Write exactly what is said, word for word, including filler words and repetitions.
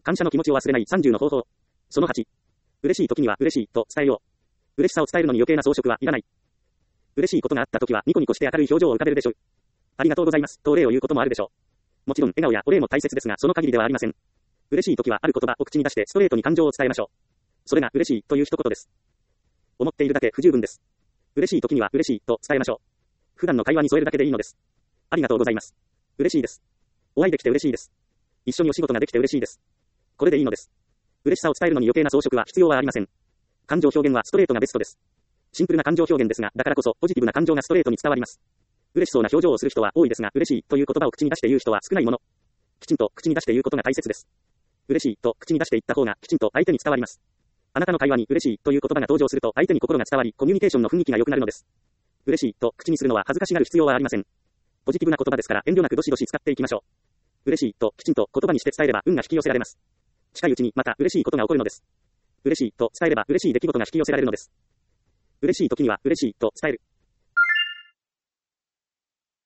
感謝の気持ちを忘れないさんじゅうの方法。そのはち。嬉しい時には嬉しいと伝えよう。嬉しさを伝えるのに余計な装飾はいらない。嬉しいことがあった時はニコニコして明るい表情を浮かべるでしょう。ありがとうございます、とお礼を言うこともあるでしょう。もちろん笑顔やお礼も大切ですが、その限りではありません。嬉しい時はある言葉を口に出してストレートに感情を伝えましょう。それが嬉しいという一言です。思っているだけ不十分です。嬉しい時には嬉しいと伝えましょう。普段の会話に添えるだけでいいのです。ありがとうございます。嬉しいです。お会いできて嬉しいです。一緒にお仕事ができて嬉しいです。これでいいのです。嬉しさを伝えるのに余計な装飾は必要はありません。感情表現はストレートがベストです。シンプルな感情表現ですが、だからこそポジティブな感情がストレートに伝わります。嬉しそうな表情をする人は多いですが、嬉しいという言葉を口に出して言う人は少ないもの。きちんと口に出して言うことが大切です。嬉しいと口に出して言った方がきちんと相手に伝わります。あなたの会話に嬉しいという言葉が登場すると相手に心が伝わり、コミュニケーションの雰囲気が良くなるのです。嬉しいと口にするのは恥ずかしがる必要はありません。ポジティブな言葉ですから遠慮なくどしどし使っていきましょう。嬉しいときちんと言葉にして伝えれば運が引き寄せられます。近いうちにまた嬉しいことが起こるのです。嬉しいと伝えれば嬉しい出来事が引き寄せられるのです。嬉しい時には嬉しいと伝える。